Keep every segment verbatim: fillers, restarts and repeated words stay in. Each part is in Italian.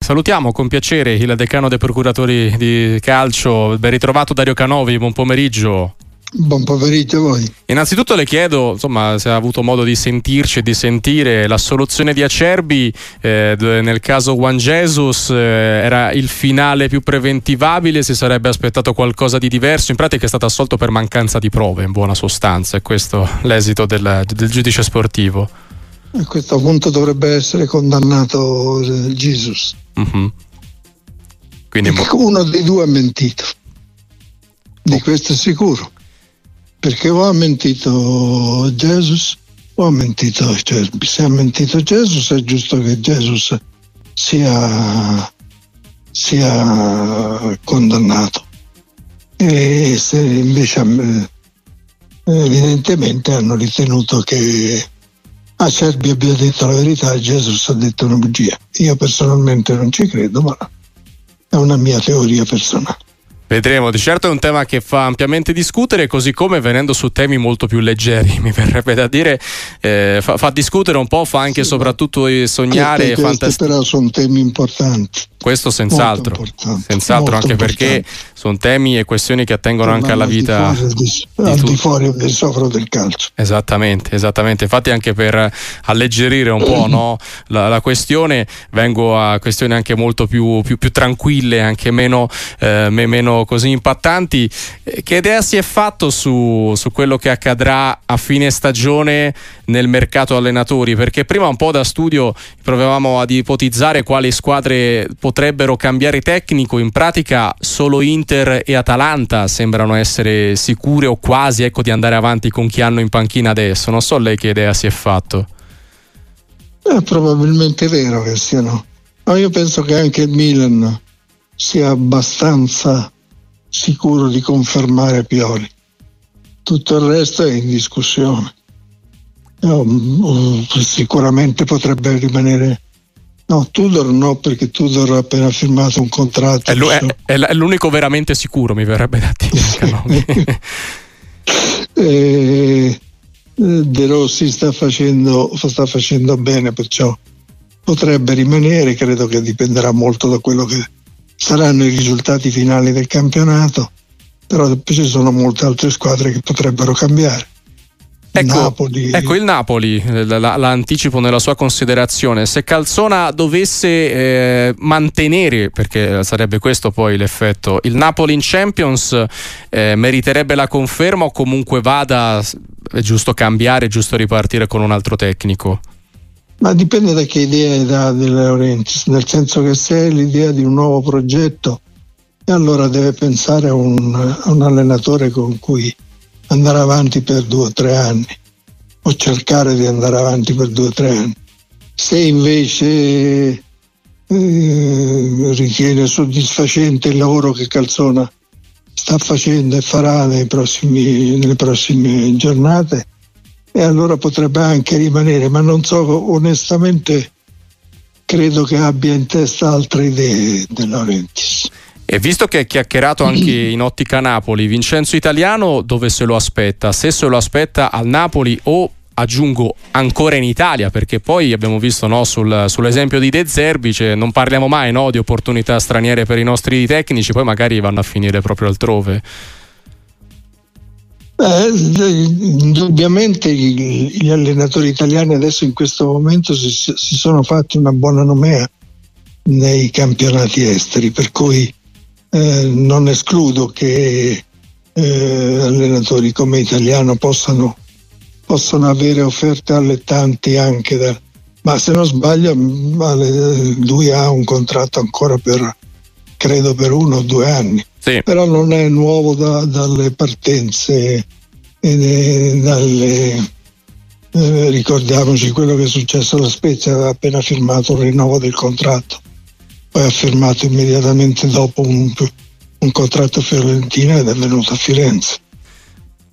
salutiamo con piacere il decano dei procuratori di calcio. Ben ritrovato Dario Canovi, buon pomeriggio. Buon pomeriggio a voi. Innanzitutto le chiedo, insomma, se ha avuto modo di sentirci e di sentire la soluzione di Acerbi eh, nel caso Juan Jesus, eh, era il finale più preventivabile, si sarebbe aspettato qualcosa di diverso, in pratica è stato assolto per mancanza di prove, in buona sostanza, è questo l'esito del, del giudice sportivo. A questo punto dovrebbe essere condannato Jesus. Mm-hmm. Quindi uno dei due ha mentito, di oh. questo è sicuro. Perché o ha mentito Jesus o ha mentito Acerbi. Se ha mentito Jesus è giusto che Jesus sia, sia condannato. E se invece evidentemente hanno ritenuto che Acerbi abbia detto la verità e Jesus ha detto una bugia. Io personalmente non ci credo, ma è una mia teoria personale. Vedremo, di certo è un tema che fa ampiamente discutere, così come venendo su temi molto più leggeri, mi verrebbe da dire, eh, fa, fa discutere un po', fa anche sì, soprattutto sognare. Questi fantast- però sono temi importanti. Questo senz'altro, senz'altro anche importanti. Perché sono temi e questioni che attengono anche alla vita al di, fuori, al di fuori e di sopra del calcio. Esattamente, esattamente. Infatti anche per alleggerire un po' no, la, la questione, vengo a questioni anche molto più, più, più tranquille, anche meno, eh, meno così impattanti. Che idea si è fatto su, su quello che accadrà a fine stagione nel mercato allenatori? Perché prima un po' da studio provavamo ad ipotizzare quali squadre potrebbero cambiare tecnico. In pratica solo Inter e Atalanta sembrano essere sicure o quasi, ecco, di andare avanti con chi hanno in panchina adesso. Non so lei che idea si è fatto. È probabilmente vero che siano, ma io penso che anche il Milan sia abbastanza sicuro di confermare Pioli. Tutto il resto è in discussione. No, sicuramente potrebbe rimanere. No, Tudor no, perché Tudor ha appena firmato un contratto. È, lui, è, è l'unico veramente sicuro, mi verrebbe da dire. eh, De Rossi sta facendo, sta facendo bene, perciò potrebbe rimanere. Credo che dipenderà molto da quello che saranno i risultati finali del campionato, però ci sono molte altre squadre che potrebbero cambiare. Ecco, Napoli. ecco il Napoli, la, la anticipo nella sua considerazione. Se Calzona dovesse eh, mantenere, perché sarebbe questo poi l'effetto, il Napoli in Champions, eh, meriterebbe la conferma o comunque vada, è giusto cambiare, è giusto ripartire con un altro tecnico? Ma dipende da che idea dà De Laurentiis, nel senso che se è l'idea di un nuovo progetto, allora deve pensare a un, a un allenatore con cui andare avanti per due o tre anni o cercare di andare avanti per due o tre anni. Se invece eh, ritiene soddisfacente il lavoro che Calzona sta facendo e farà nei prossimi, nelle prossime giornate, e allora potrebbe anche rimanere, ma non so, onestamente credo che abbia in testa altre idee De Laurentiis. E visto che è chiacchierato anche in ottica Napoli, Vincenzo Italiano dove se lo aspetta? Se se lo aspetta al Napoli o, aggiungo, ancora in Italia, perché poi abbiamo visto no, sul, sull'esempio di De Zerbi, cioè, non parliamo mai no, di opportunità straniere per i nostri tecnici, poi magari vanno a finire proprio altrove. Eh, indubbiamente gli, gli allenatori italiani adesso in questo momento si, si sono fatti una buona nomea nei campionati esteri, per cui Eh, non escludo che eh, allenatori come Italiano possano, possano avere offerte allettanti anche da, ma se non sbaglio lui ha un contratto ancora per credo per uno o due anni, sì. Però non è nuovo da, dalle partenze e dalle eh, ricordiamoci quello che è successo alla Spezia, aveva appena firmato il rinnovo del contratto, poi ha firmato immediatamente dopo un, un contratto a Fiorentina ed è venuto a Firenze.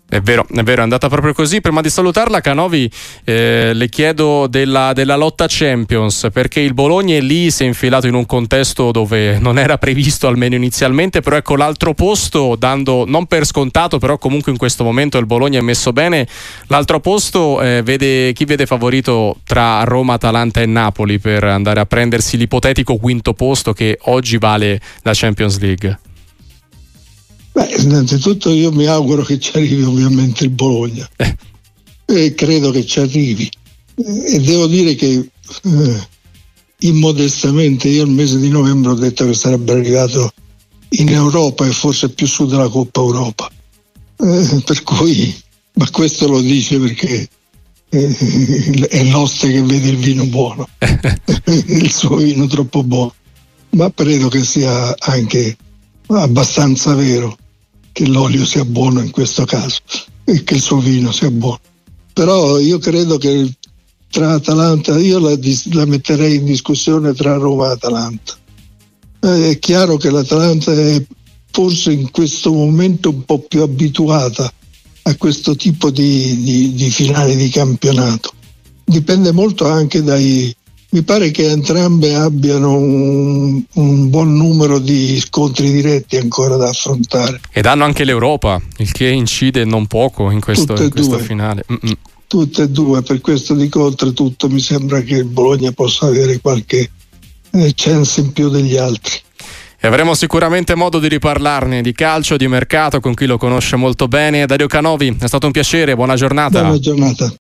È vero, è vero, è andata proprio così. Prima di salutarla, Canovi, eh, le chiedo della, della lotta Champions, perché il Bologna è lì, si è infilato in un contesto dove non era previsto almeno inizialmente, però ecco l'altro posto, dando non per scontato, però comunque in questo momento il Bologna è messo bene. L'altro posto eh, vede chi vede favorito tra Roma, Atalanta e Napoli per andare a prendersi l'ipotetico quinto posto che oggi vale la Champions League. Beh, innanzitutto io mi auguro che ci arrivi ovviamente il Bologna eh. e credo che ci arrivi, e devo dire che eh, immodestamente io il mese di novembre ho detto che sarebbe arrivato in Europa e forse più su della Coppa Europa, eh, per cui, ma questo lo dice perché eh, è l'oste che vede il vino buono il suo vino troppo buono, ma credo che sia anche abbastanza vero che l'olio sia buono in questo caso e che il suo vino sia buono. Però io credo che tra Atalanta, io la, la metterei in discussione tra Roma e Atalanta. Eh, è chiaro che l'Atalanta è forse in questo momento un po' più abituata a questo tipo di, di, di finali di campionato. Dipende molto anche dai... Mi pare che entrambe abbiano un, un buon numero di scontri diretti ancora da affrontare. Ed hanno anche l'Europa, il che incide non poco in questo, in questo finale. Mm-mm. Tutte e due, per questo dico, oltretutto mi sembra che il Bologna possa avere qualche eh, chance in più degli altri. E avremo sicuramente modo di riparlarne di calcio, di mercato, con chi lo conosce molto bene. Dario Canovi, è stato un piacere, buona giornata. Buona giornata.